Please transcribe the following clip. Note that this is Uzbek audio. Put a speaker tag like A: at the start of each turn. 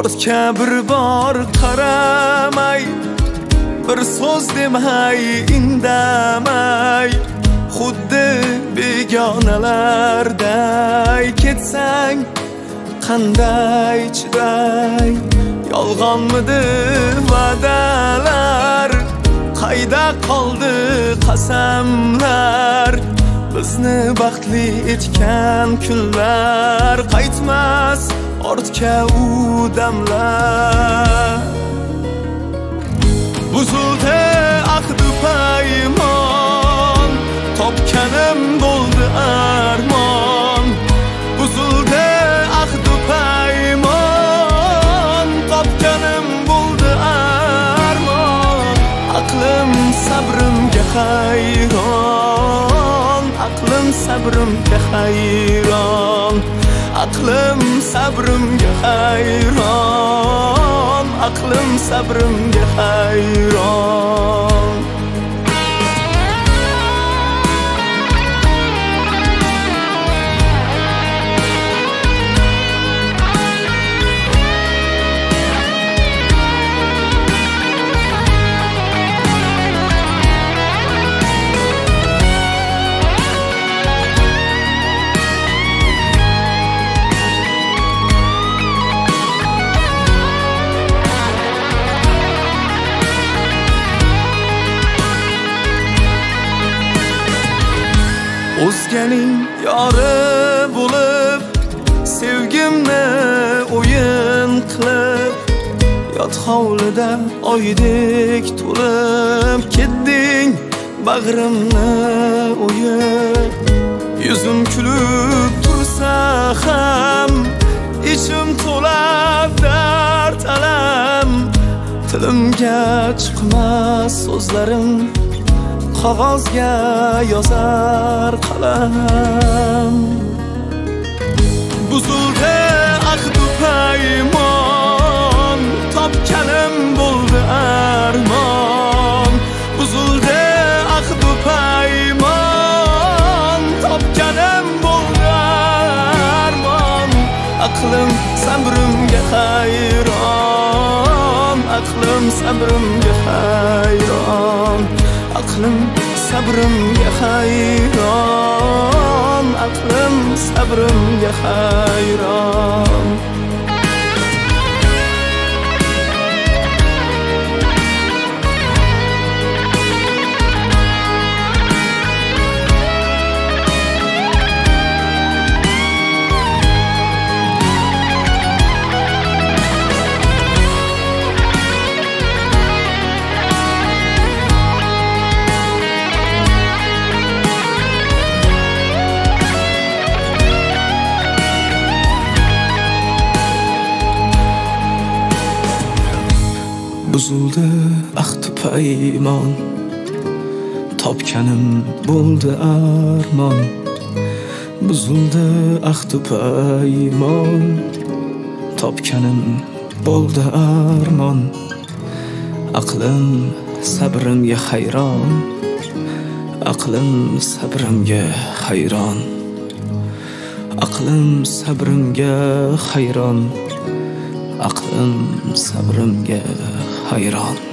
A: ortga bir bor qaramay, bir so'z demay, indamay, xuddi begonalarday ketsang qanday chiday? Yolg'onmidi va'dalar, qayda qoldi qasamlar? Bizni baxtli etgan kunlar, qaytmas ortga u damlar. Buzildi ahd-u paymon, topganim bo'ldi armon. Buzildi ahd-u paymon, topganim bo'ldi armon. Aqlim sabrimga hayron, aqlim sabrimga hayron, aqlim sabrimga hayron, aqlim sabrimga hayron. O'zganing yori bo'lib, sevgimni o'yin qilib, yot hovlida oydek to'lib ketding bag'rimni o'yib. Yuzim kulib tursa ham, ichim to'la dard alam. Tilimga chiqmas so'zlarim, qog'ozga yozar qalam. Buzildi ahd-u paymon, topganim bo'ldi armon. Buzildi ahd-u paymon, topganim bo'ldi armon. Aqlim sabrimga hayron, aqlim sabrimga hayron, aqlim sabrimga hayron, aqlim sabrimga hayron. Buzildi ahd-u paymon, topganim bo'ldi armon. Buzildi ahd-u paymon, topganim bo'ldi armon. Aqlim sabrimga hayron, aqlim sabrimga hayron, aqlim sabrimga hayron, aqlim sabrimga hayron.